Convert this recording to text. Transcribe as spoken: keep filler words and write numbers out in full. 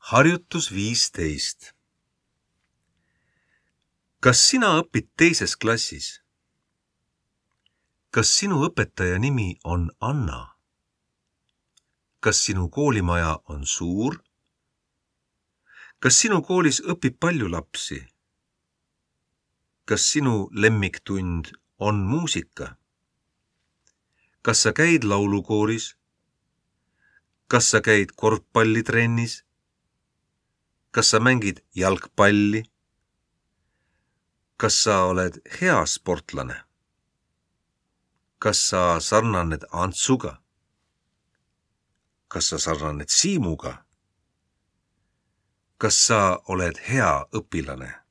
Harjutus viisteist. Kas sina õpid teises klassis? Kas sinu õpetaja nimi on Anna? Kas sinu koolimaja on suur? Kas sinu koolis õpib palju lapsi? Kas sinu lemmiktund on muusika? Kas sa käid laulukooris? Kas sa käid korvpallitrennis? Kas sa mängid jalgpalli? Kas sa oled hea sportlane? Kas sa sarnaned Antsuga? Kas sa sarnaned Siimuga? Kas sa oled hea õpilane?